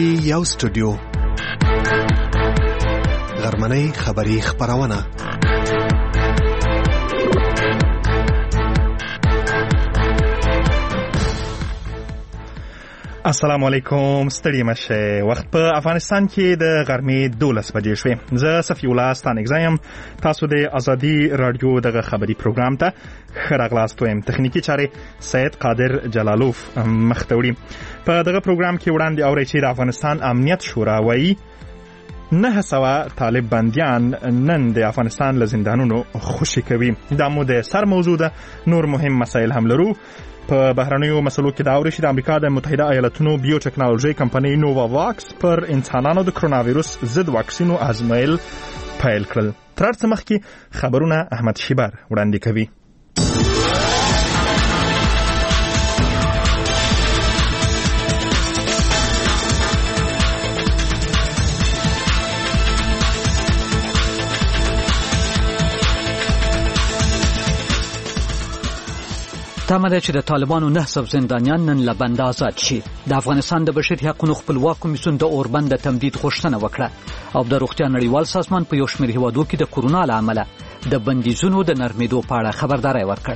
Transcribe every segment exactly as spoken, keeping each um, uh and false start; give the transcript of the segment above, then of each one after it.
یو سټوډیو غرمنۍ خبری خبرونه السلام علیکم، ستړي مشه. وخت په افغانستان کې د غرمې دولس بجې شوې. زه صفی الله ستانګزایم. تاسو د ازادي رادیو دغه خبري پروګرام ته ښه راغلاست. وایم تخنیکی چارې سید قادر جلالوف مختوري. په دغه پروګرام کې وړاندې اورئ چې د افغانستان امنیت شورا وایي نه سوا طالب بندیان نن د افغانستان له زندانونو خوشي کوي. دا مو د سر موضوع ده. نور مهم مسایل هم لرو. په بهرنیو مسلو کې دا اوري چې د امریکا د متحده ایالاتونو بیو ټیکنالوژي کمپنۍ نووا واکس پر انسانانو د کرونا وایرس ضد واکسینو ازمایل پیل کړل. تر څه مخکې خبرونه احمد شیبر وړاندې کوي. تمه ده چې د طالبانو نه سو زندانیان نن له بند آزاد شي. د افغانستان د بشري حقوقو خپلواک کمیسیون د اوربند د تمدید غوښتنه وکړه او د روغتیا نړیوال سازمان په یو شمېر هیوادو کې د کورونا له امله د بندیزونو د نرمېدو په اړه خبرداری ورکړ.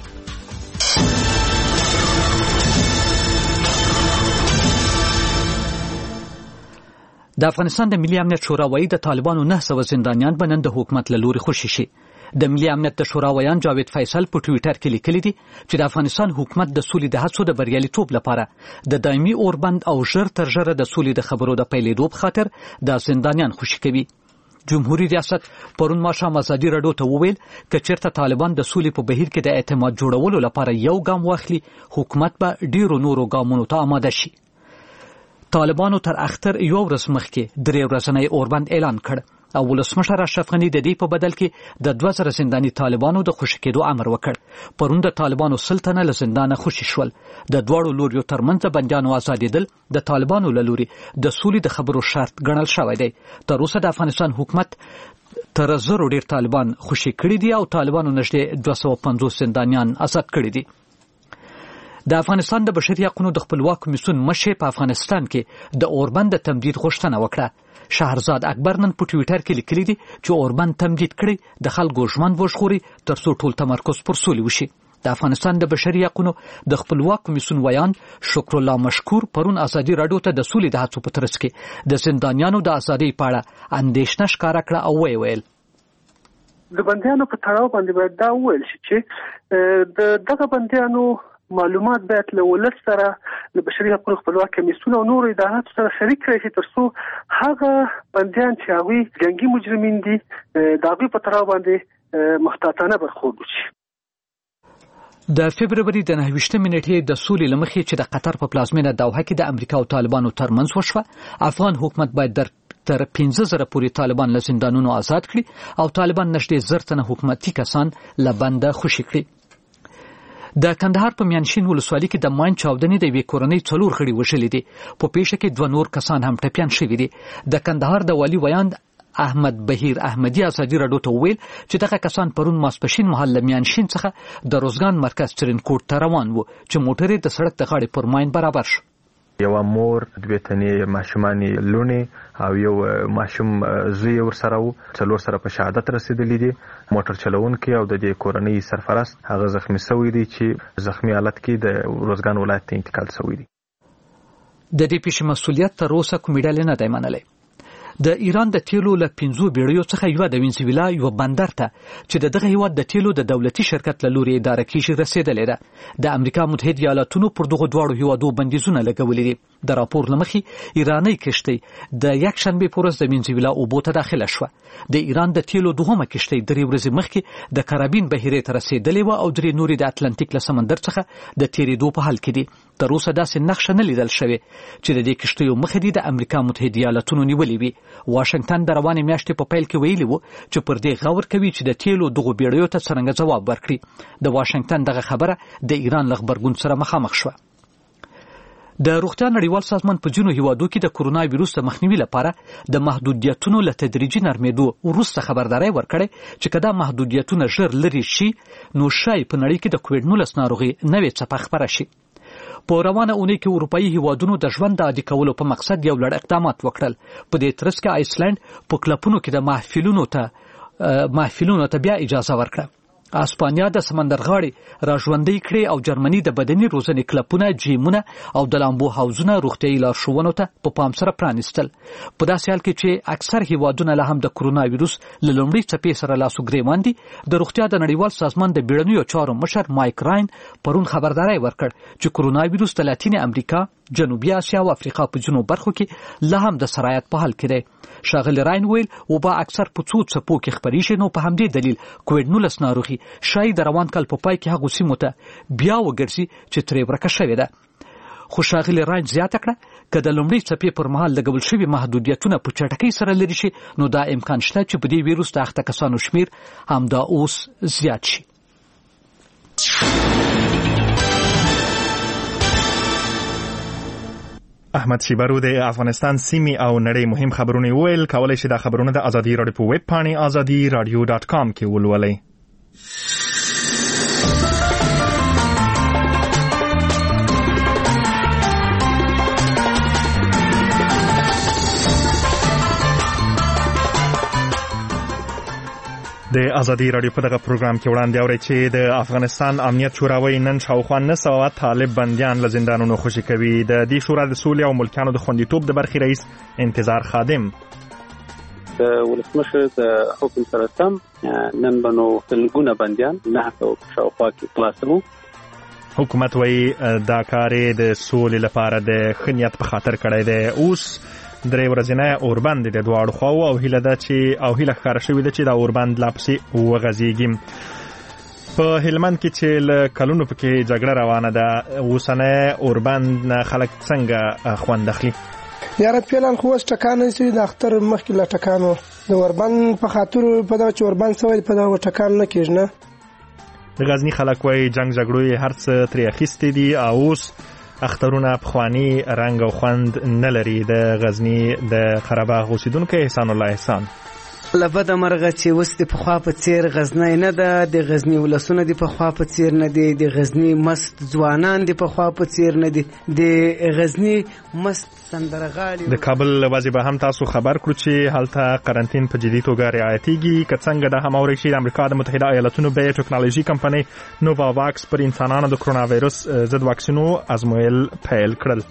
د افغانستان د ملي امنیت شورا وایي د طالبانو نه سو زندانیان به نن د حکومت له لوري خوشي شي. د ملي امنیت د شورا ویان جاوید فیصل په ټوئیټر کې لیکلي دي چې د افغانستان حکومت د سولې د هڅو د بریالیتوب لپاره د دایمي اوربند او ژر تر ژره د سولې د خبرو د پیلېدو په خاطر د زندانیان خوشي کوي. جمهوریت ریاست پرون ماښام ازادي راډیو ته وویل که چېرته طالبان د سولې په بهیر کې د اعتماد جوړولو لپاره یو ګام واخلي، حکومت به ډیرو نورو ګامونو ته آماده شي. طالبانو تر اختر یو ورځ مخکې درې ورځنی اوربند اعلان کړ او ولسمشر اشرف غني د دې په بدل کې د دوه زره زنداني طالبانو د خوشي کېدو امر وکړ. پرون د طالبانو سلطنه له زندانه خوشي شول. د دواړو لوریو ترمنځ بندیانو آزادېدل د طالبانو له لوري د سولې د خبرو شرط ګڼل شوی دی. تر اوسه د افغانستان حکومت تر زرو ډیر طالبان خوشي کړي دي او طالبانو نږدې دوه سوه پنځوس زندانیان آزاد کړي دي. د افغانستان د بشري حقوقو د خپلواک کمیسیون مشر په افغانستان کې د اوربند د تمدید غوښتنه وکړه. شهرزاد اکبر نن په ټوئیټر کې لیکلي دي چې اوربند تمدید کړي د خلکو ژوند وژغوري تر څو ټول تمرکز پر سولې وشي. د افغانستان د بشري حقوقو د خپلواک کمیسیون ویان شکر الله مشکور پرون ازادي راډیو ته د سولې د هڅو په ترڅ کې د زندانیانو د ازادۍ په اړه اندېښنه ښکاره کړه او ویې ویل د بندیانو په تړاو باندې باید دا وویل شي چې د دغه بندیانو معلومات باید له ولس سره د بشري حقوقو خپلواک کمیسیون او نورو اداراتو سره شریک کړي چې تر څو هغه بندیان چې هغوی جنګي مجرمین دي د هغوی په تړاو باندې محتاطانه برخورد وشي. د فبروري د نهه ویشتمې نېټې د سولې له مخې چې د قطر په پلازمینه دوحه کې د امریکا او طالبانو ترمنځ وشوه، افغان حکومت باید در تر پنځه زره پورې طالبان له زندانونو آزاد کړي او طالبان نږدې زر تنه حکومتي کسان له بنده خوشي کړي. د کندهار په میانشین ولسوالۍ کې د ماین چاودنې د یوې کورنۍ څلور غړي وژلي دي. په پیښه کې دوه نور کسان هم ټپیان شوي دي. د کندهار د والي ویان احمد بهیر احمدي ازادي راډیو ته وویل چې دغه کسان پرون ماسپښین مهال له میانشین څخه د روزګان مرکز ترینکوټ ته روان وو چې موټر یې د سړک د غاړې پر ماین برابر شو. یو مور دوه تنې ماشومانې لونې او یو ماشوم زوی ورسره وو، څلور سره په شهادت رسیدلی دي. موټر چلونکي او د دې کورنۍ سرپرست هغه زخمی شوی دی چې زخمی حالت کې د روزګان ولایت ته انتقال شوی دی. د دې پیښې مسؤلیت تر اوسه کوم ډول نه دی منلی. د ایران د تیلو له پنځو بیړیو څخه یو د وینزویلا یو بندر ته چې د دغه هیواد د تیلو د دولتي شرکت له لوري اداره کیږي رسیدلې ده. د امریکا متحده ایالاتونو پر دغه دواړو هیوادو بندیزونه لګولي دي. د راپور له مخې ایراني کشتۍ د یک شنبې په ورځ د وینزویلا اوبو ته داخله شوه. د ایران د تیلو دوهمه کشتۍ درې ورځې مخکې د کارابین بحیرې ته رسیدلې وه او درې نورې د اتلانتیک له سمندر څخه د تیریدو په حال کې دي. تر اوسه داسې نقشه نه لیدل شوې چې د دې کشتیو مخې دي د امریکا متحده ایالاتونو نیولې وي. واشنگټن د روانې میاشتې په پیل کې ویلي وو چې پر دې غور کوي چې د تیلو دغو بیړیو ته څرنګه ځواب ورکړي. د واشنگټن دغه خبره د ایران له غبرګون سره مخامخ شوه. د روغتیا نړیوال سازمان په ځینو هیوادو کې د کورونا وایرس د مخنیوي لپاره د محدودیتونو له تدریجي نرمېدو وروسته خبرداری ورکړې چې که دا محدودیتونه ژر لرې شي نو شاید په نړۍ کې د کووډ نولس ناروغي نوې څپه خپره شي. په روانه اونۍ کې اروپایي هیوادونو د ژوند د عادي کولو په مقصد یو لړ اقدامات وکړل. په دې ترڅ کې آیسلند په کلپونو کې د محفلونو ته محفلونو ته بیا اجازه ورکړه. اسپانیا د سمندرغاړي راژوندۍ کړې او جرمني د بدني روزنې کلپونه، جیمونه او د لامبو حوزونه روغتیايي لارښوونو ته په پام سره پرانیستل. په داسې حال کې چې اکثر هیوادونه له هم د کرونا ویروس له لومړۍ څپې سره لاس و ګرېوان دي، د روغتیا د نړیوال سازمان د بیړنیو چارو مشر مایک راین پرون خبرداری ورکړ چې کرونا ویروس د لاتینې امریکا، جنوبي اسیا او افریقا په ځینو برخو کې لا هم د سرایت په حال کې دی. ښاغلي راین ویل وبا اکثر په څو څپو کې خپریږي، نو په همدې دلیل کووډ نولس ناروغي شاید د روان کال په پای کې هغو سیمو ته بیا وګرځي چې ترې ورکه شوې ده. خو ښاغلي راین زیاته کړه که د لومړۍ څپې پر مهال لګول شوي محدودیتونه په چټکۍ سره لرې شي، نو دا امکان شته چې په دې ویروس د اخته کسانو شمیر همدا اوس زیات شي. احمد شیبرو د افغانستان سیمې او نړۍ مهم خبرونه ویل. کولای شي دا خبرونه د ازادي راډیو په ویب پاڼې ازادي راډیو ډاټ کام کې ولولئ. د ازادي راډیو په دغه پروګرام کې وړاندې اورئ چې د افغانستان امنیت شوراوی نن شاوخوا نه سوه طالب بندیان له زندانونو خوشي کوي. د دې شورا د سولې او ملکیانو د خوندیتوب د برخې رئیس انتظار خادم د ولسمشر د حکم سره سم نن بنو سلګونه بندیان نه سوه شاوخوا کې خلاصوو. حکومت وایي دا کار د سولې لپاره د ښه نیت په خاطر کړی دی. اوس درې ورځې اوربند د دواړو خواو او هیله ده چې او هیله ښکاره شوې ده چې دا اوربند لا پسې وغځېږي. په هلمند کې چې له کلونو پکې جګړه روانه ده، اوسنی اوربند نه خلک څنګه خوند اخلي؟ یاره فعلا خو اوس ټکان نه شوي، د اختر مخکې له ټکانو د اوربند په خاطر په دغه چې اوربند سوی په دغه ټکان نه کېږي نه. د غزني خلک وایي جنګ جګړو یې هر څه ترې اخیستي دي او اوس اخترونه پخواني رنګ او خوند نه لري. د غزني د قرهباغ اوسیدونکی احسان الله احسان له بده مرغه چې اوس د پخوا په څیر غزنی نه ده، د غزني ولسونه د پخوا په څیر نه دي، د غزني مست ځوانان د پخوا په څیر نه دي، د غزني مست سندرغاړي. د کابل وضع به هم تاسو خبر کړو چې هلته قرنطین په جدي توګه رعایتېږي. که څنګه د هم اورئ چې د امریکا د متحده ایالتونو بیا ټکنالوژي کمپنۍ نووا واکس پر انسانانو د کرونا وایرس ضد واکسینو ازمویل پیل کړل.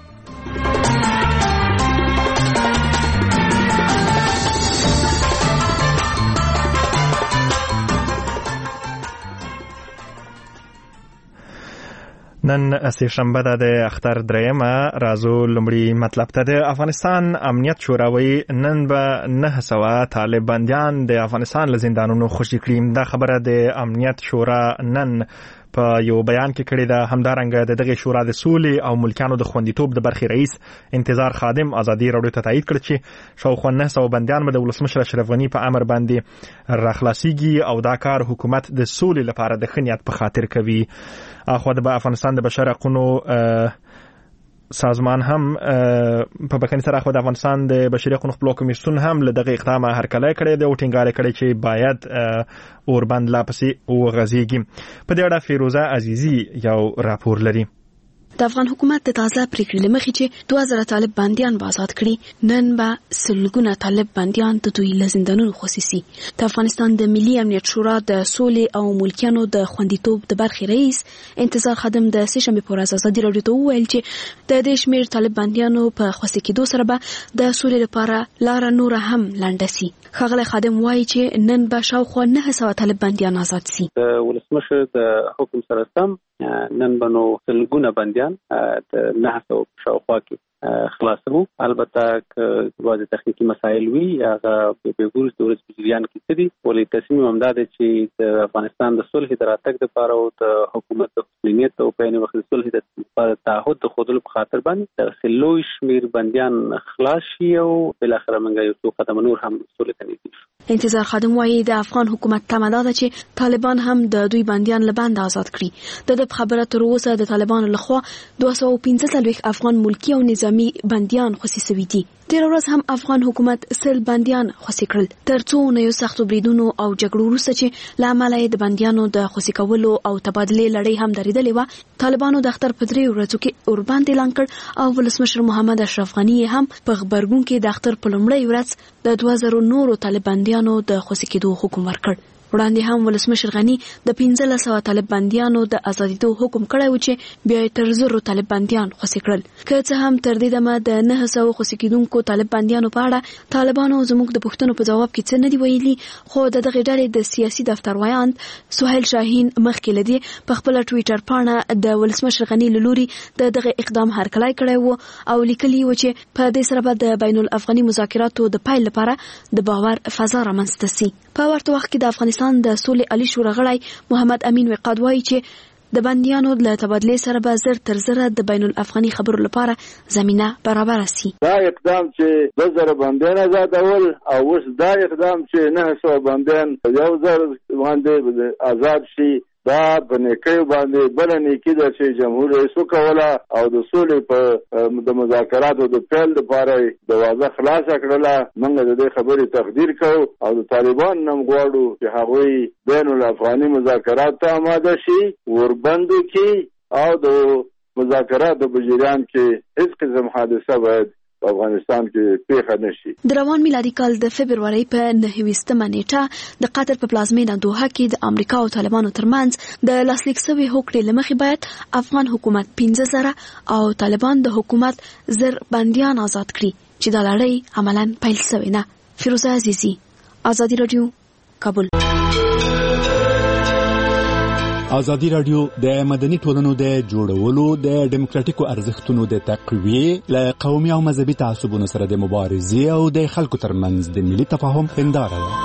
نن سه شنبه ده د اختر دریمه. راځو لومړی مطلب ته. د افغانستان امنیت شوراوی نن به نه سوه طالب بندیان د افغانستان له زندانونو خوشي کړي. دا خبره د امنیت شورا نن په یو بیان کې کړی ده. همدارنګه د دغه شورا د سولې او ملکیانو د خوندیتوب د برخې رئیس انتظار خادم ازادي راډیو ته تایید کړ چې شاوخوا نه سوه بندیان به د ولسمشر اشرف غني په امر باندې راخلاصیږي او دا کار حکومت د سولې لپاره د ښه نیت په خاطر کوي. اخوا د افغانستان د بشر حقوقو سازمان هم په بکني سره اخوا د افغانستان د بشري حقوقو خپلواک کمیسیون هم له دغه اقدامه هرکلی کړی دی او ټینګار کړی چې باید اوربند لا پسې وغځېږي. په دې اړه فیروزه عزیزي یو راپور لري. د افغان حکومت د تازه پریکړې له مخې چې دوه زره طالب بندیان به آزاد کړي، نن به سلګونه طالب بندیان د دوی له زندانونو خصوصي. د افغانستان د ملي امنیت شورا د سولې او ملکیانو د خوندیتوب د برخې رئیس انتظار خادم د سه شنبې په ورځ ازادي راډیو ته وویل چې د دې شمېر طالب بندیانو په خوسي کېدو سره به د سولې لپاره لاره نوره هم لنډه سي. ښاغلی خادم وایي چې نن به شاوخوا نه سوه طالب بندیان آزاد سي. د ولسمشر د حکم سره سم نن بنو سلګونه بندیان د نه سوه شاوخوا کې خلاصوو. البته که بعضې تخنیکي مسایل وي هغه به ګورو د ورځ په جریان کې څه دي، ولې تصمیم همدا دی چې د افغانستان د صلحې د راتګ دپاره او د حکومت د مسؤلیت او په عین وخت د صلحې د تعهد د ښودلو په خاطر باندې دغسې لوی شمېر بندیان خلاص شي او بالاخره موږ یو څو قدمه نور هم صلحې ته نږدې شو. انتظار خادم وایي د افغان حکومت تمه دا ده چې طالبان هم د دوی بندیان له بند آزاد کړي. د ده په خبره تر اوسه د طالبانو لخوا دوه سوه او پنځه څلوېښت افغان ملکي او نظامي بندیان خوسي سوي دي. تیر ورځ هم افغان حکومت سل بنديان خوشي کړل ترڅو نه یو سختو بریدونو او جګړو وروسته چې لامل یې د بنديانو د خوشي کولو او تبادله لړۍ هم درېدلې و. طالبانو د اختر په درې ورځو کې اوربند اعلان کړ او ولسمشر محمد اشرف غنی هم په خبرګون کې د اختر په لومړۍ ورځ د دوه زره نورو طالب بنديانو د خوشي کېدو حکم ورکړ. وړاندې هم ولسمشر غنی د پنځلس سوه طالب بنديانو د ازادېدو حکم کړی و چې بیا تر زرو طالب بنديان خوشي کړل. که څه هم تر دې دمه د نه سوه خوشي کېدونکو طالب بنديانو په اړه طالبانو زموږ د پوښتنو په جواب کې څه نه دی ویلي، خو د دغه ډلې د سیاسي دفتر وایاند سهیل شاهین مخکې لدی په خپل ټوئیټر پاڼه د ولسمشر غنی لوري د دغه اقدام هرکلی کړی و او لیکلی و چې په دې سره به د بین الافغاني مذاکراتو د پیل لپاره د باور فضا رامنځته شي. په ورته وخت کې د افغانستان د سولې علي شورا غړی محمد امین وقاد وایي چې د بنديانو له تبادله سره به زر تر زره د بین الافغاني خبرو لپاره زمينه برابر شي. دا اقدام چې د زر بنديان آزادول او اوس دا اقدام چې نه سو بنديان یو زر باندې آزاد شي دا په نیکۍ باندې بل نیکی ده چې جمهور رئیس وکوله او د سولې په د مذاکراتو د پیل لپاره دروازه خلاصه کړله. موږ د دې خبرې تقدیر کوو او د طالبان نم غواړو چې هغوی بین الافغاني مذاکرات ته آماده شي، وربندو کې او د مذاکراتو په جریان کې هیڅ قسم حادثه باید افغانستان کې پیښه نشي. د روان میلادي کال د فبرवरी په نهویستمه نیټه د قطر په پلازمینه دوحه کې د امریکا او طالبانو ترمنځ د لاسلیک شوی هوکړې لمخې باید افغان حکومت پنځه زره او طالبان د حکومت زر بنديان آزاد کړي چې د لړۍ عملاً پیل شوی نه. فیروزه عزیزی، آزادی رادیو، کابل. ازادي رادیو د مدني ټولنو د جوړولو د ډیموکراټیکو ارزښتونو د تقویې له قومي او مذهبي تعصبونو سره د مبارزې او د خلکو ترمنځ د ملي تفاهم هنداره ده.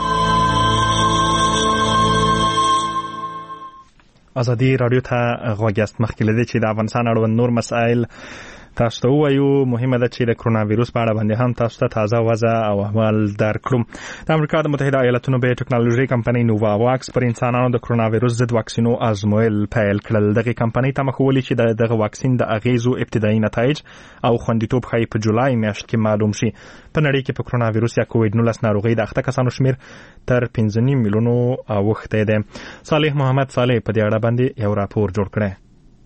ازادي رادیو ته غوږ یاست. مخکې له دې چې د افغانستان اړوند نور مسایل تاسو ته وایو، مهمه ده چې د کرونا وایروس په اړه باندې هم تاسو ته تازه وضع او احوال درکړو. د امریکا د متحده ایالاتونو به ټیکنالوژي کمپنۍ نووا واکس پر انسانانو د کرونا وایروس ضد واکسینو ازمویل پیل کړل. دغه کمپنۍ ته مخولي چې دغه واکسین د اغیزو ابتدایي نتایج او خوندیتوب ښایي په جولای میاشت کې معلوم شي. په نړۍ کې په کرونا وایروس یا کووډ نولس ناروغي د اخته کسانو شمیر تر پنځه نیم میلیونو اوښتی دی. صالح محمد صالح په دې اړه باندې یو راپور جوړ کړی.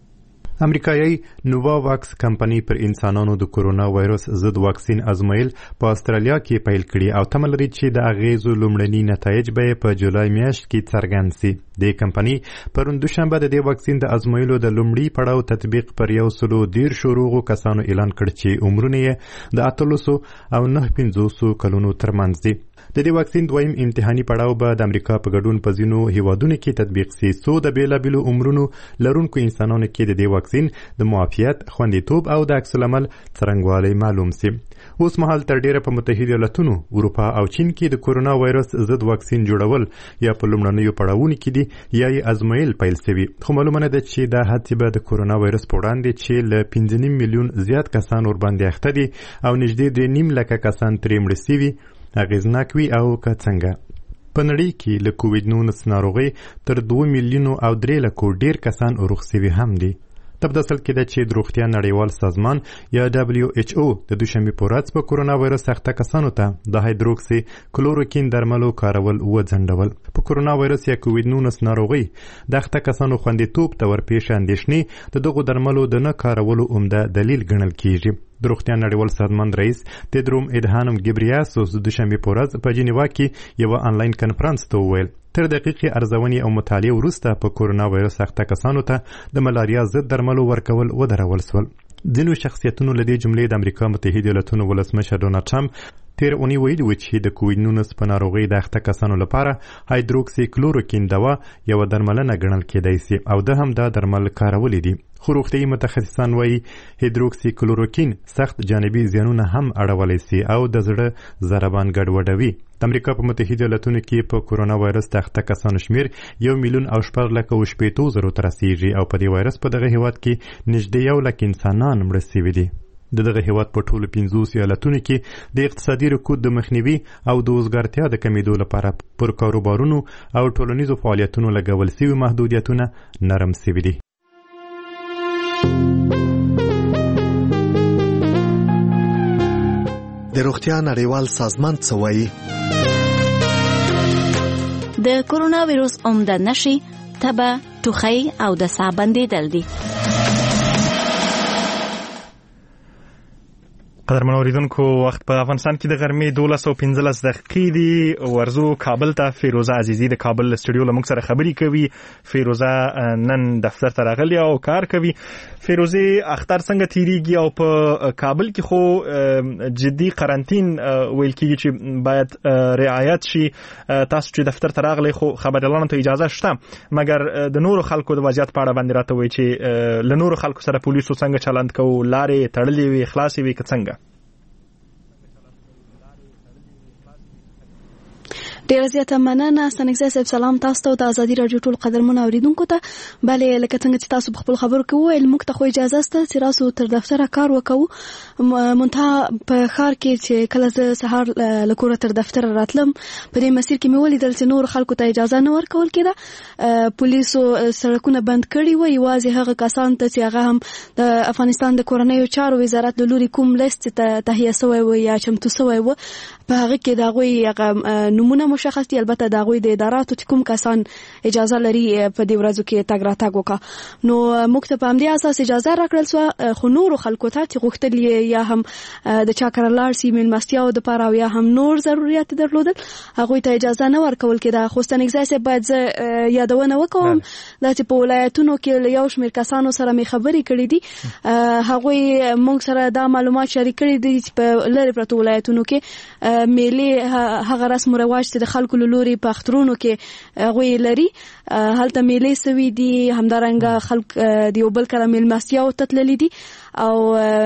امریکایي نووا واکس کمپنۍ پر انسانانو د کورونا وایروس ضد واکسین ازمویل په استرالیا کې پیل کړي او تمه لري چې د اغیزو لومړني نتایج به په جولای میاشت کې څرګند شي. د کمپنۍ پرون دوشنبه د دې واکسین د ازمویلو د لومړي پړاو تطبیق پر یو سلو دیر شروع کسانو اعلان کړ چې عمرونه یې د اتلسو او نه پنځوسو کلونو ترمنځ دي. د دې واکسین دویم امتحاني پړاو به د امریکا په ګډون په ځینو هیوادونو کې تطبیق شي څو د بیلابیلو عمرونو لرونکو انسانانو کې د دې واکسین د معافیت، خوندیتوب او د عکس العمل څرنګوالی معلوم شي. اوس مهال تر ډیره په متحده ایالاتونو، اروپا او چین کې د کورونا وایرس ضد واکسین جوړول یا په لومړنیو پړاوونو کې دي یا یې ازمویل پیل شوي. خو معلومه ده چې دا هڅې به د کورونا وایرس په وړاندې چې له پنځه نیم میلیون زیات کسان ورباندې اخته دي او نږدې درې نیم لکه کسان ترې مړه شوي اغیزناک وي او که څنګه. په نړۍ کې له کووډ نولس ناروغۍ تر دوه میلیونو او درې لکو ډیر کسان روغ شوي هم دي. تب د اصل کې ده چې د روغتیا نړیوال سازمان یا دبلیو ایچ او د دوشنبې په ورځ په کورونا وایرس اخته کسانو ته د هایدروکسي کلوروکین درملو کارول وځنډول. په کورونا وایرس یا کووډ نولس ناروغۍ د اخته کسانو خوندیتوب ته ورپېښ اندېښنې د دغو درملو د نه کارولو عمده دلیل ګڼل کیږي. د روغتیا نړیوال سازمان رئیس تدروم ادهانم ګبریاسوس د دوشنبې په ورځ په جنیوا کې یو آنلاین کنفرانس ته وویل تر دقیقې ارزونې او مطالعې وروسته په کورونا وایرس اخته کسانو ته د ملاریا ضد درملو ورکول ودرول شول. ځینو شخصیتونو له دې جملې د امریکا متحده ایالاتونو ولسمشر ډونالډ ټرمپ تیر اونۍ ویلي و چې د کووډ نولس په ناروغۍ د اخته کسانو لپاره هایدروکسي کلوروکین دوا یوه درملنه ګڼل کېدای شي او ده هم دا درمل کارولي دي. خو روغتیایي متخصصان وایي هایدروکسي کلوروکین سخت جانبي زیانونه هم اړولی شي او د زړه ضربان ګډوډوي. د امریکا په متحده ایالاتونو کې په کورونا وایرس د اخته کسانو شمیر یو میلیون او شپږ لکه او شپېتو زرو ته رسیږي او په دې وایرس په دغه هیواد کې نږدې یو لک انسانان مړه شوي دي. د دغه هیواد په ټولو پنځوسو ایالتونو کې د اقتصادي رکود د مخنیوي او د وزګارتیا د کمیدو لپاره پر کاروبارونو او ټولنیزو فعالیتونو لګول شوي محدودیتونه نرم شوي دي. د روغتیا نړیوال سازمان څه وایي؟ د کورونا ویروس عمده نښې تبه، ټوخی او د ساه بندېدل دي. قدرمن اوریدونکو، وخت په افغانستان کې د غرمې دولس او پنځلس دقیقې دي. ورزو کابل ته فیروزه عزیزی د کابل استودیو له موږ سره خبرې کوي. فیروزه نن دفتر ته راغلې او کار کوي. فیروزه، اختر څنګه تیریږي او په کابل کې خو جدي قرنطین ویل کېږي چې باید رعایت شي. تاسو چې دفتر ته راغلې خو خبريالانو ته اجازه شته، مګر د نورو خلکو د وضعیت په اړه باندې راته وایي چې له نورو خلکو سره پولیسو څنګه چلند کوي، لارې تړلې وي، خلاصې وي که څنګه؟ ډیر زیاته مننه ستنګزه صاحب. سلام تاسو ته او د ازادي رادیو ټول قدرمن اوریدونکو ته. بله لکه څنګه چې تاسو په خپل خبرو کې وویل، موږ ته خو اجازه سته چې راسو تر دفتر کار وکړو. منتها په خار کې چې کله زه سهار له کوره تر دفتر راتلم، په دې مسیر کې مې ولیدل چې نور خلکو ته اجازه نه ورکول کېده. پولیسو سړکونه بند کړي وو، یوازې هغه کسان ته چې هغه هم د افغانستان د کورنیو چارو وزارت له لوري کوم لیست ته تهیه شوی و یا چمتو شوی و، په هغه کې د هغوی نمونه مشخص دي. البته د هغوی د اداراتو چې کوم کسان اجازه لري په دې ورځو کې تګ راتګ وکړه، نو موږ ته په همدې اساس اجازه راکړل شوه. خو نورو خلکو ته چې غوښتل یا هم د چا کره لاړ شي مېلمستیاو دپاره او یا هم نور ضرورت درلودل، هغوی ته اجازه نه ورکول کېده. خو ستنګزی صاحب، باید زه یادونه وکړم دا چې په ولایتونو کې له یو شمېر کسانو سره مې خبرې کړې دي. هغوی موږ سره دا معلومات شریک کړي دي چې په لرې پرتو ولایتونو کې میلې هغه رسم و رواج چې د خلکو له لوري په اخترونو کې هغوی لري، هلته میلې سوي دي. همدارنګه خلک د یو بل کره میلمستیاو ته تللي دي او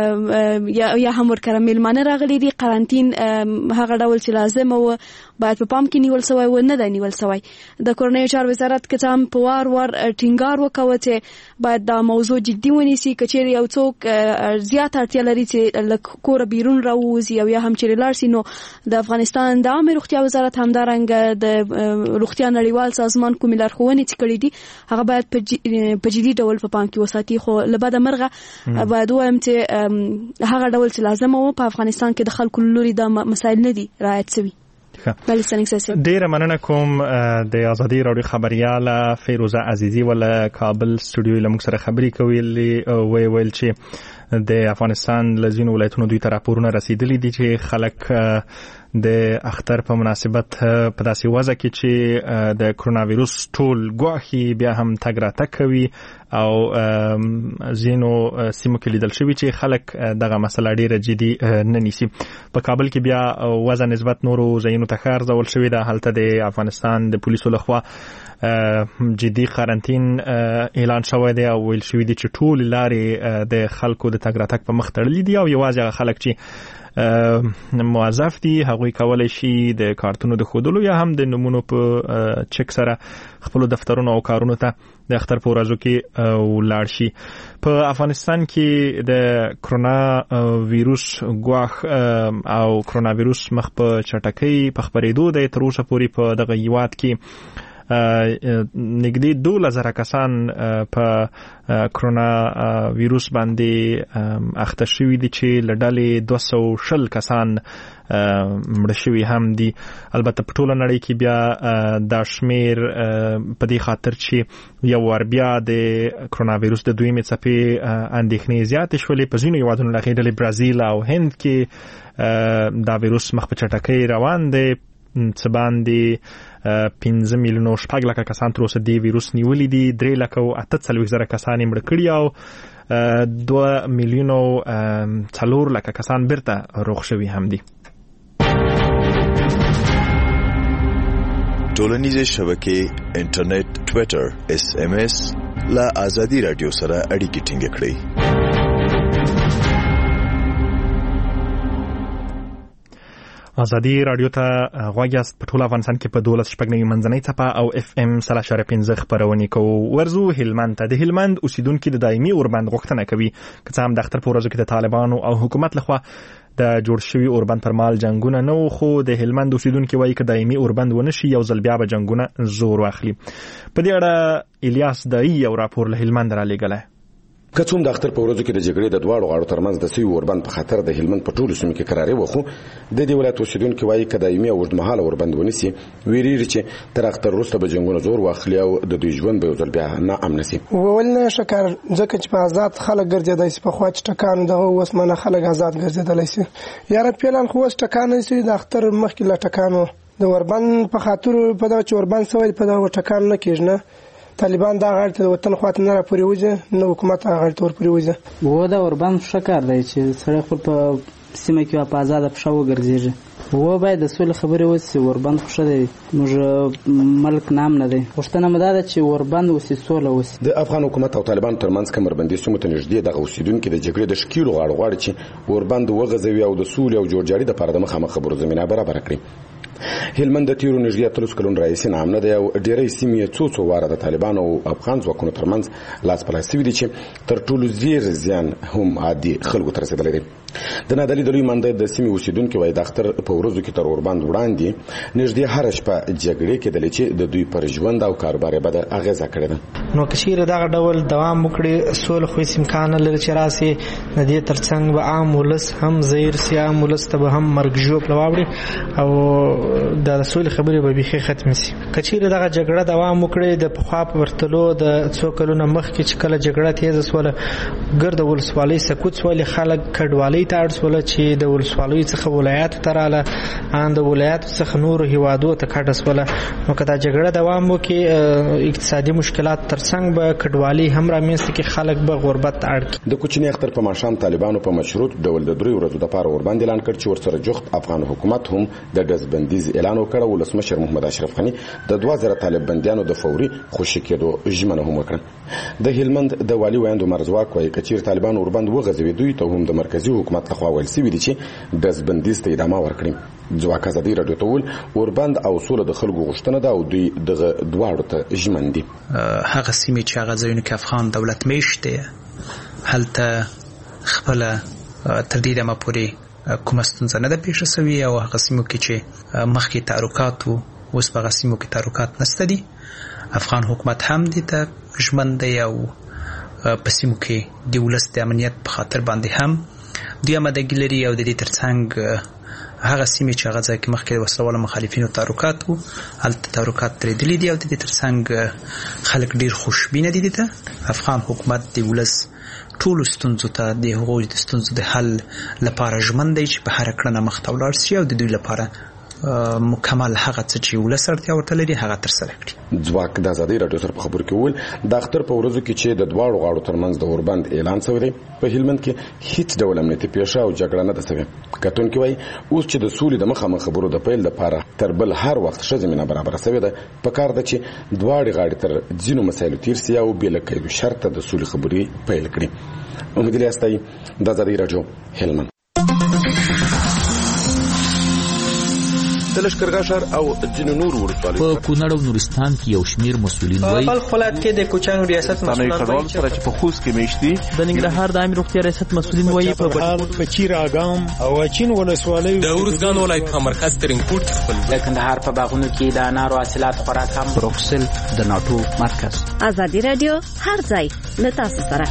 یا هم ورکره میلمانه راغلي دي. قرنطین هغه ډول چې لازم او باید په پام کې نیول سوی و نه دی نیول سوی. د کورنیو چارو وزارت که څه هم په وار وار ټینګار وکوه چې باید دا موضوع جدي ونیسي. که چیرې یو څوک زیات اړتیا لري چې له کوره بیرون راووځي او یا هم چیرې لاړ شي، نو د افغانستان د عامې روغتیا وزارت همدارنګه د روغتیا نړیوال سازمان کومې لارښوونې چې کړي دي هغه باید په جدي ډول په پام کې وساتي. خو له بده مرغه باید ووایم چې هغه ډول چې لازم و په افغانستان کې د خلکو له لوري دا مسایل نه دي رعایت شوي. ډیره مننه کوم د ازادي راډیو خبرياله فیروزه عزیزی ول کابل استودیو له موږ سره خبرې کوي. وی ویل چې د افغانستان لزین ولایتونو دوی ته راپورونه رسیدلي دي چې خلک د اختر په مناسبت په داسې وضع کې چې د کرونا ویروس ټول ګواښي بیا هم تګ راتګ کوي او ځینو سیمو کې لیدل شوي چې خلک دغه مسله ډیره جدي نه نیسي. په کابل کې بیا وضع نسبت نورو ځایونو ته ښه ارزول شوې ده. هلته د افغانستان د پولیسو لخوا جدي قرنطین اعلان شوی دی او ویل شوي دي چې ټول لارې د خلکو د تګ راتګ په مخ تړلي دي او یوازې هغه خلک چې موظف دي هغوی کولای شي د کارتونو د ښودلو یا هم د نمونو په چک سره خپل دفترونو او کارونو ته د اختر په ورځو کې ولاړ شي. په افغانستان کې د کرونا ویروس ګواښ او کرونا ویروس مخ په چټکۍ په خپرېدو دی. تر اوسه پورې په دغه هیواد کې نږدې دولس زره کسان په کرونا ویروس باندې اخته شوي دي چې له ډلې دوه سوه شل کسان مړه شوي هم دي. البته په ټوله نړۍ کې بیا دا شمیر په دې خاطر چې یو وار بیا د کرونا ویروس د دویمې څپې اندېښنې زیاتې شولې. په ځینو هیوادونو له هغې ډلې برازیل او هند کې دا ویروس مخ په چټکۍ روان دی. څه باندې پنځه میلیونه شپږ لکه کسان تر اوسه دې ویروس نیولي دي. درې لکه او اته څلوېښت زره کسان یې مړه کړي او دوه میلیونه څلور لکه کسان بیرته روغ شوي هم دي. ټولنیزې شبکې، انټرنیټ، ټویټر، اس ام اس له ازادي رادیو سره اړیکې ټینګ کړئ. ازادي رادیو ته غوږ یاست. په ټول افغانستان کې په دولس شپږ نوي منځنۍ څپه او اف ام سل اشاریه پنځه خپرونې کوو. ورزو هلمند ته. د هلمند اوسیدونکي د دایمي اوربند غوښتنه کوي که څه هم د اختر په ورځو کې د طالبانو او حکومت لخوا د جوړ شوي اوربند پر مال جنگونه نه وو، خو د هلمند اوسیدونکي وایي که دایمي اوربند ونه شي یو ځل بیا به جنگونه زور واخلي. په دې اړه الیاس دایی یو راپور له هلمند را لېږلی. کڅوم د اختر په ورځو کې د جګړې د دواړو غاړو ترمنځ د سوي اوربند په خطر د هلمند په ټولو سیمو کې قرارې وخو د دې ولایت اوسیدونکو وايي کدایمي او اوږدمهاله اوربند ونیسي ویریږي چې تر اختر وروسته به جنګونه زور واخلي او د دوی ژوند به یو ځل بیا نه امن شي. ول نه شکر ځکه چې په آزاد خلک ګرځېدای شي، په خوا چې ټکان دغه اوس منه خلک آزاد ګرځېدلی شي. یاره پیلان خو اوس ټکان نه شي، د اختر مخکې له ټکانو د اوربند په خاطر په دغه چې اوربند سوی په دغه ټکان نه کېږي نه طالبان دا غړ ته وطن خواته نه راپوري وځي نه حکومت غړ ته ورپوري وځي. و دا اوربند شکر دی چې سره خپل په سیمه کې په آزاد په شاو ګرځيږي و باید د سول خبرې وسی اوربند خوشا دی موږ ملک نام نه دی پښتنه مداده چې اوربند وسی سول وسی. د افغان حکومت او طالبان ترمنځ کمربندي سیمه ته نږدې د اوسیدونکو د جګړې د شکیلو غاړو غاړي چې اوربند وغځوي او د سول او جوړجاړي د پاره د مخامخ خبرو زمينه برابر کړي. هلمند د تیرو نږدې اتلس کلونو راهیسې نامنه دی او ډېرې سیمې څو څو واره د طالبانو او افغان ځواکونو ترمنځ لاس په لاس شوي دي چې تر ټولو زیات زیان هم عادي خلکو ته رسېدلی دی. د نادلي د لوی منده د سیمې اوسیدونکو وايي د اختر په ورځو کې تر اوربند وړاندې نږدې هره شپه جګړې کېدلې چې د دوی پر ژوند او کاروبار یې بده اغېزه کړې ده. نو که چیرې دغه ډول دوام وکړي سوله خو هېڅ امکان نه لري چې راسي د دې تر څنګ به عام ولس هم زیر سي، عام ولس ته به هم مرګ ژوبله واوړي او د سولې خبرې به بیخي ختمې شي. که چیرې دغه جګړه دوام وکړي د پخوا په ورتلو د څو کلونو مخکې چې کله جګړه تیزه سوله ګرد ولسوالۍ سکوت سولې خلک کډوالۍ ته اړ سوله چې د ولسوالیو څخه ولایاتو ته راله ان د ولایاتو څخه نورو هیوادو ته کډه سوله. نو که دا جګړه دوام وکړي اقتصادي مشکلات ترڅنګ به کډوالۍ هم رامنځته کړي، خلک به غربت ته اړ کړي. د کوچني اختر په ماښام طالبانو په مشروط ډول د درې ورځو دپاره اوربند اعلان کړ چې ورسره جوخت افغان حکومت هم د ډزبندیز اعلان وکړ. ولسمشر محمد اشرف غني د دوه زره طالب بندیانو د فوري خوشي کېدو ژمنه هم وکړه. د هلمند د والي ویاندو مرزواک وايي کچیر طالبان اوربند وغځوي دوی ته هم د مرکزی حکومت لخوا ویل شوي دي چې ډزبندیز ته ادامه ورکړي. ځواک ازادي رادیو ته وویل اوربند او سوله د خلکو غوښتنه ده او دوی دغه دواړو ته ژمن دي. هغه سیمې چې هغه ځایونه کې افغان دولت میشت دی هلته خپل تر دې دمه پورې کومه ستونزه نه ده پیښه شوې او هغه سیمو کې چې مخکې تعرقات وو اوس په هغه سیمو کې تعرقات نشته دي. افغان حکومت هم دې ته ژمن دی او په سیمو کې د ولس د امنیت په خاطر باندې هم دوی آمادګي لري او د دې ترڅنګ هغه سیمې چې هغه ځای کې مخکې د وسلواله مخالفینو تعرقات وو هلته تعرقات درېدلي دي او د دې ترڅنګ خلک ډېر خوشبینه دي. ته افغان حکومت د ولس ټولو ستونزو ته د هغوی د ستونزو د حل لپاره ژمن دی چې په هر کړنه مخته ولاړ شي او د دوی لپاره مکمل هغه څه چې ولس اړتیا ورته لري هغه ترسره کړي. ځواک د ازادي رادیو سره په خبرو کې وویل د اختر په ورځو کې چې د دواړو غاړو ترمنځ د اوربند اعلان شوی دی په هلمند کې هیڅ ډول امنیتي پیښه او جګړه نه ده شوې. کتونکي وایي اوس چې د سولې د مخامخ خبرو د پیل لپاره تر بل هر وخت ښه زمینه برابره شوې ده په کار ده چې دواړې غاړې تر ځینو مسایلو تیر سي او بې له قید شرطه د سولې خبرې پیل کړي. امید الیاستای د ازادي رادیو هلمند. د لشکرګاه او ځینو نور ولسوالیو په کونړ او نورستان کې یو شمیر مسؤلین وایي په بلخ ولایت کې د کوچانو ریاست مسؤلین وایي چې په خوست کې میشتي د ننګرهار د عامه روغتیا ریاست مسؤلین وایي په بهار په چیر اګام او اچین ولسوالیو د ورزګان ولایت په مرکز ترنګپورت خپل د کندهار په باغونو کې د انارو حاصلات خوراک هم بروکسل د ناتو مرکز. ازادي رادیو هر ځای له تاسو سره.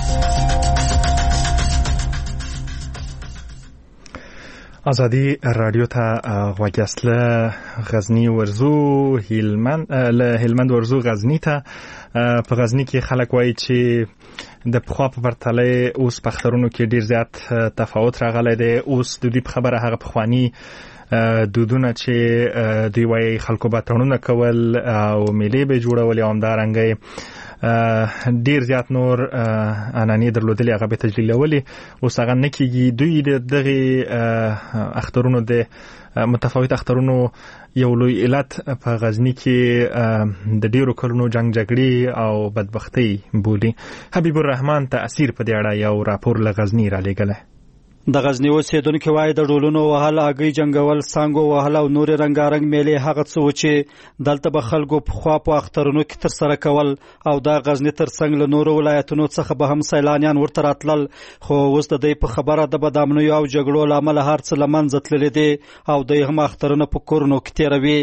ازادي رادیو ته غوږیاست. غزنی ورزو هلمند له هلمند ورزو غزنی ته په غزنی کې خلک وایي چې د پخوا په پرتله اوس په اخترونو کې ډیر زیات تفاوت راغلی دی. اوس د دې په خبره هغه پخوانی دودونه چې دوی وایي خلکو به تړونونه کول او میلې به جوړول او همدارنګه ډیر زیات نور اناني درلودلې هغه به تجلیلولې اوس هغه نه کېږي. دوی دغه اخترونو د متفاوت اخترونو یو لوی علت په غزنی کې د ډیرو کلونو جنگ جګړې او بدبختی بولی. حبیب الرحمن تأثیر په دې اړه یو راپور له غزنی را لېږلی. د غزنی اوسیدونکو وایي د ډولونو وهل هګۍ جنگول سانګو وهل او نور رنگارنګ میلې هغه څه چې دلته به خلکو په خوا په اخترونو کې تر سره کول او د غزنی تر څنګ له نورو ولایتونو څخه به هم سیلانیان ورته راتلل. خو اوس د دې په خبره د بدامنیو او جګړو لامل هر څه لمنځه تللی دی او د هم اخترونه په کورونو کې تیروي.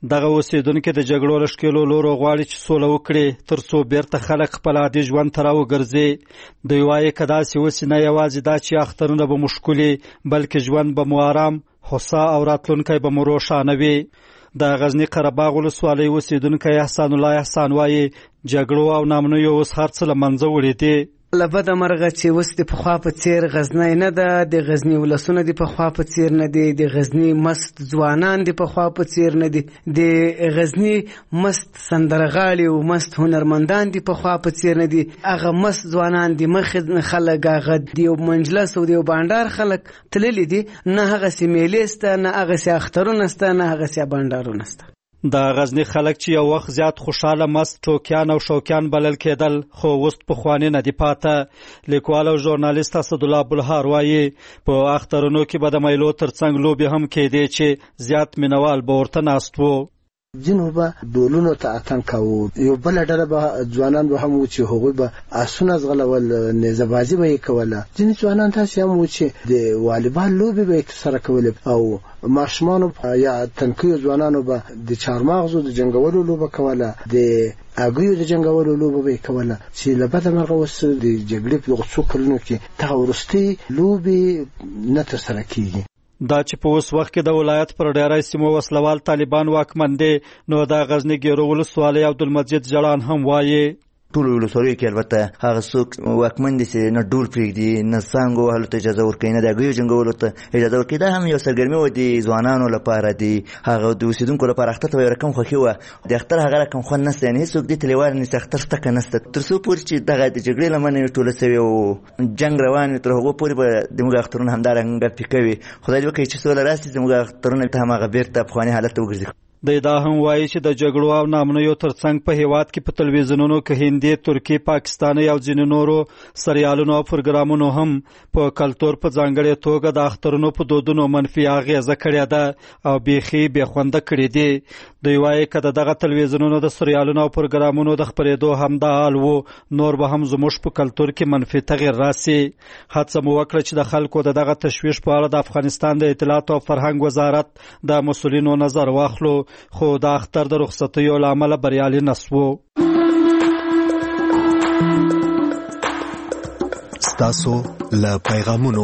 دغه اوسیدونکو د جګړو له ښکېلو لورو غواړي چې سوله وکړي تر څو بیرته خلک خپل عادي ژوند ته راوګرځي. دوی وایي که داسې وسي نه یوازې دا چې اخترونه به مو ښکلي بلکې ژوند به مو آرام، هوسا او راتلونکی به مو روښانه وي. د غزني قره باغ ولسوالۍ اوسیدونکی احسان الله احسان وایي جګړو او ناامنیو اوس هر څه له منځه وړي دي. له بده مرغه چې اوس د پخوا په څیر غزنی نه ده، د غزني ولسونه د پخوا په څیر نه دي، د غزني مست ځوانان د پخوا په څیر نه دي، د غزني مست سندرغاړي او مست هنرمندان د پخوا په څیر نه دي. هغه مست ځوانان د مخ خلک هغه د یو منجلس او د یو بانډار خلک تللی دي، نه هغسې میلې سته، نه هغسې اخترونه سته، نه هغسې بانډارونه سته. د غزني خلک چې یو وخت زیات خوشاله مست ټوکیان او شوکیان بلل کېدل خو اوس پخواني نه دي پاته. لیکوال او ژورنالیست اسدالله ابوالهار وایي په اخترونو کې به د میلو ترڅنګ لوبې هم کېدې چې زیات مینوال به ورته ناست وو. ځینو به ډولونو ته اتڼ کاوه، یو بله ډله به ځوانان به هم وو چې هغوی به آسونه ځغلول، نیزهبازي به یې کوله. ځینې ځوانان داسې هم وو چې د والیبال لوبې به یې ترسره کولې او ماشومانو یا تنکیو ځوانانو به د چارمغزو د جنګولو لوبه کوله، د هګیو د جنګولو لوبه به یې کوله چې له بده مرغه اوس د جګړې په دغه څو کلونو کې دغه وروستۍ لوبې نه ترسره کېږي. دا چې په اوس وخت کې د ولایت پر ډیری سیمو وسلوال طالبان واکمن دي، نو د غزني ګیرو ولسوالۍ عبدالمجید جړان هم وایي ټول ولسوالیو کې البته هغه څوک واکمن دي چې نه ډول پرېږدي، نه څانګو وهلو ته اجازه ورکوي، نه د هګیو جنګولو ته اجازه ورکوي. دا هم یو سرګرمي وه د ځوانانو لپاره، د هغه د اوسېدونکو لپاره. اختر ته به یو رقم خوښي وه، د اختر هغه رقم خوند نشته، یعنې هېڅوک دې ته لیوال نه شي اختر شته که نشته. تر څو پورې چې دغه د جګړې لمنه وي ټوله سوې او جنګ روان وي، تر هغو پورې به زموږ اخترونه همدارنګه ګپې کوي. خدای دې وکړي چې سوله راشي، زموږ اخترونه ته هماغه بیرته پخواني حالت ته وګرځي. دی دا هم وایي چې د جګړو او ناامنیو ترڅنګ په هیواد کې په تلویزیونونو کې هندي، ترکي، پاکستاني او ځینې نورو سریالونو او پروګرامونو هم په کلتور په ځانګړې توګه د اخترونو په دودونو منفي اغېزه کړې ده او بیخي بې خونده کړې دي. دوی وایي که د دغه تلویزیونونو د سریالونو او پروګرامونو د خپرېدو همدا حال و، نور به هم زموږ په کلتور کې منفي تغیر راسي. هڅه مو وکړه چې د خلکو د دغه تشویش په اړه د افغانستان د اطلاعات او فرهنګ وزارت د مسؤلینو نظر واخلو، خو د اختر د رخصتیو له امله بریالي نسو. ستاسو له پیغامونو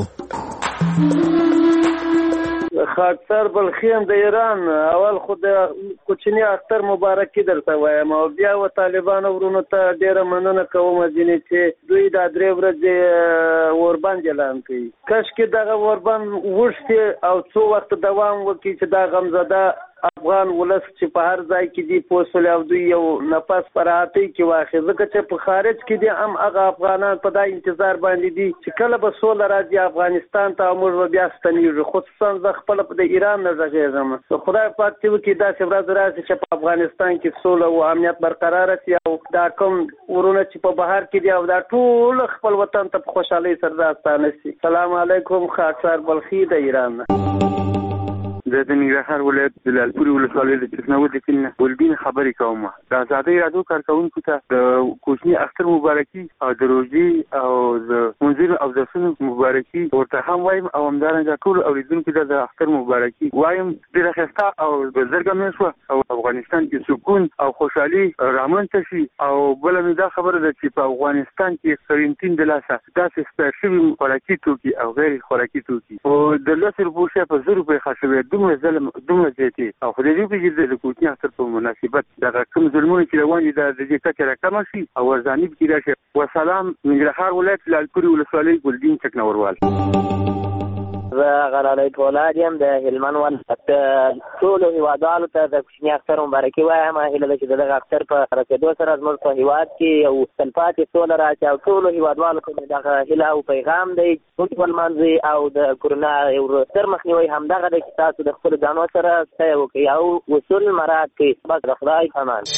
خاکسار بلخیم د ایران اول خو د کوچنی اختر مبارکي درته وایم او بیا و طالبانو ورونو ته ډیره مننه کوم ځینې چې دوی دا درې ورځې اوربند اعلان کوي. کاشکې دغه اوربند وشتي او څو وخت دوام وکړي چې دا غمزده افغان ولس چې په هر ځای کې دي پوسل او دوی یو نفس پر هاتي کې واخی، ځکه چې په خارج کې دي هم هغه افغانان په دا انتظار باندې دي چې کله به سوله راځي افغانستان ته او موږ به بیا ستنیږو. خصوصا زه خپله د ایران نه غږېږم، خدای پاک دې وکړي داسې ورځ راشي چې په افغانستان کې سوله او امنیت برقراره شي او دا کوم ورونه چې په بهر کې دي او دا ټول خپل وطن ته په خوشحالۍ سره راستانه شي. سلام علیکم، خاکسار بلخي د ایران. زه د ننګرهار ولایت د لعلپورې ولسوالۍ د چکنود د کلي نه ګلبین خبرې کوم. د ازادۍ راډیو کارکوونکو ته د کوچني اختر مبارکي او د روژې او د منځونو او درسونو مبارکي ورته هم وایم او همدارنګه ټول اورېدونکو ته د اختر مبارکي وایم. ډېره ښایسته او بزرګه مې شوه او افغانستان کې سکون او خوشحالي رامنځته شي. او بله مې دا خبره ده چې په افغانستان کې قرنطین د لاسه داسې سپیر شوي خوراکي توکي او غیر خوراکي توکي او د لسو روپو شی په زر روپۍ خرڅوي، دومره ظلم دومره زیاتې او خدای دې وکړي د کوچني اختر په مناسبت دغه کوم ظلمونه چې روان دي د دې کچه راکمه شي او ارزاني پکې راشي. وسلام، ننګرهار ولایت لعلپورې ولسوالۍ ګلدین چکنوروال. زه غلالی پولاد یم د هلمند ولایت. ټولو هیوادوالو ته د کوچني اختر مبارکي وایم. هیله ده چې د دغه اختر په رسېدو سره زموږ په هیواد کې یو تلپاتې سوله راشي او ټولو هیوادوالو ته مې دغه هیله او پیغام دی موږ ولمانځي او د کرونا یو ستر مخنیوی همدغه دی چې تاسو د خپلو ځانو سره سعی وکړئ او اصول مراعات کړئ. بس د خدای امان.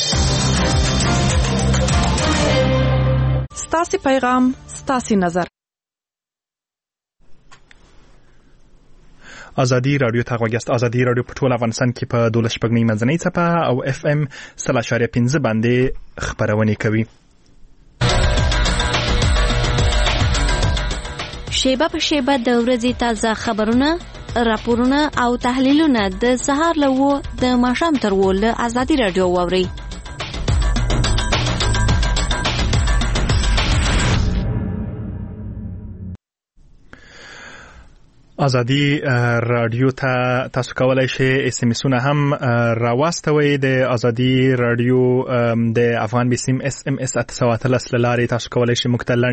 ستاسې پیغام ستاسې نظر. ازادي رادیو ته غوږیاست. ازادي رادیو په ټول افغانستان کې په دولس شپږمې منځنۍ څپه او اف ام سل اشاریه پنځه باندې خپرونې کوي. شیبه په شیبه د ورځې تازه خبرونه، راپورونه او تحلیلونه د سهار له و د ماښام تر و له ازادي راډیو واورئ. ازادي رادیو ته تاسو کولای شئ اس ام اسونه هم راواستوي. د ازادي رادیو د افغان بسیم اس ام اس اته سوه اتلس لارې تاسو کولای شئ مختلف